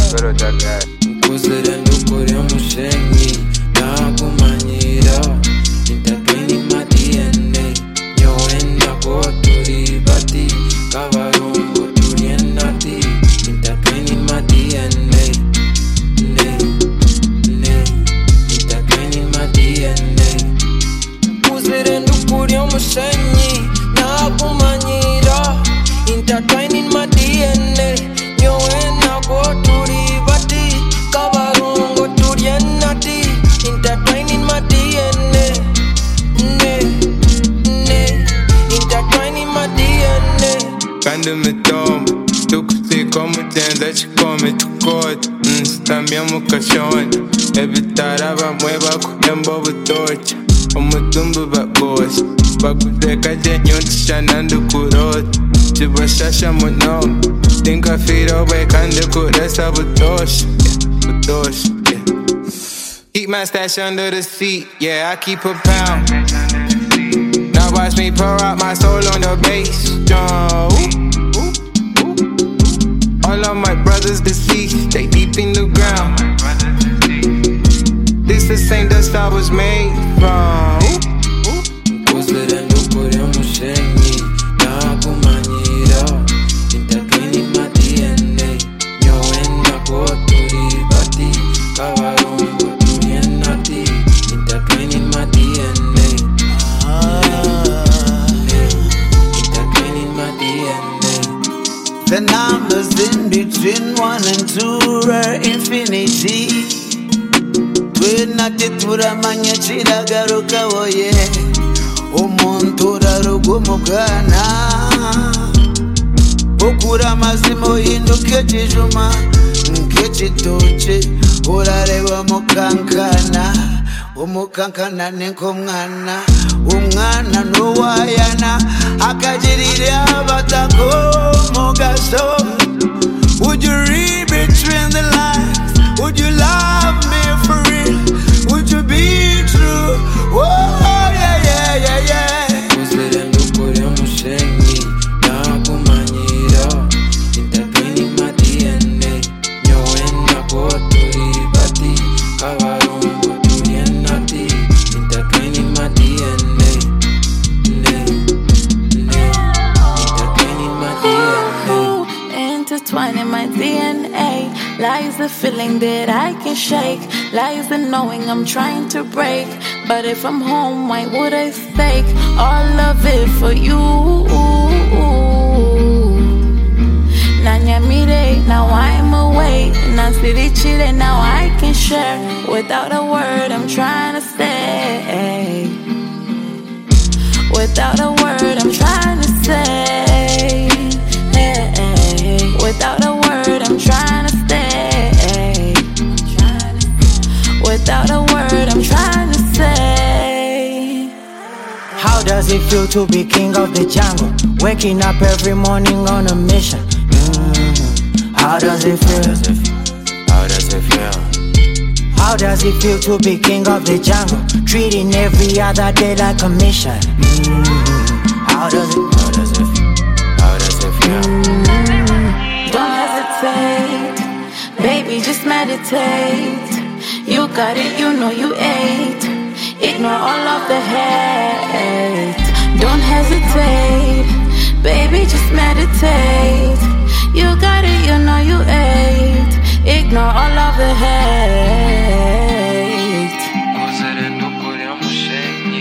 Nkuzire ndukuri omushenyi nakumanyira intertwine in my DNA nyowe nako turi bati kabarungu turi enati intertwine in my DNA intertwine in my DNA Nkuzire ndukuri omushenyi nakumanyira intertwine in my DNA nyowe nako turi bati kabarungu turi enati intertwine in my DNA intertwine in my DNA Quando me tomo, tu curti como tens, come tu corte está mesmo caixão evitar a mueva com tempo torcha como tumbo babos bagulho de cadenho te chanando curote tipo chacha mono tem que afira o becando cura sabe tosh keep my stash under the seat yeah I keep a pound now watch me pour out my soul on the bass all of my brothers deceased they deep in the ground this the same dust I was made from Nkuzire ndukuri omushenyi nakumanyira intertwine in my DNA nyowe nako turi bati kabarungu turi enati intertwine in my DNA intertwine in my DNA The numbers in between 1 and 2 are infinity Twenate turamanya chiragaruka woye Umuntu urarugumugana Ukura mazimo hinduke kijuma Nkechitoche urareba mukankana Umukankana niko mwana Umwana nuwayana Akajirire abatako mugaso Would you read between the lines? Would you love me for real? Would you be true? Oh yeah yeah yeah yeah Nkuzire ndukuri omushenyi nakumanyira intertwine in my DNA nyowe nako turi bati kabarungu turi enati intertwine in my DNA intertwine in my DNA Intertwined in my DNA lies the feeling that I can shake, lies the knowing I'm trying to break. But if I'm home, why would I stake all of it for you? Nanyamire, now I'm awake. Nansiri chile, now I can share. Without a word, I'm trying to stay. Without a word, I'm trying to say. Without a word, I'm trying to stay. Without a word, I'm trying to say. How does it feel to be king of the jungle? Waking up every morning on a mission. How does it feel? How does it feel? How does it feel to be king of the jungle? Treating every other day like a mission. How does it feel? How does it feel? Don't hesitate, baby, just meditate. You got it, you know you ate. Ignore all of the hate. Don't hesitate, baby, just meditate. You got it, you know you ate. Ignore all of the hate. Nkuzire ndukuri omushenyi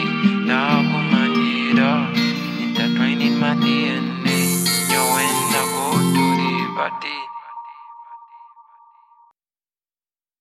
nakumanyira intertwine in my DNA nyowe nako turi bati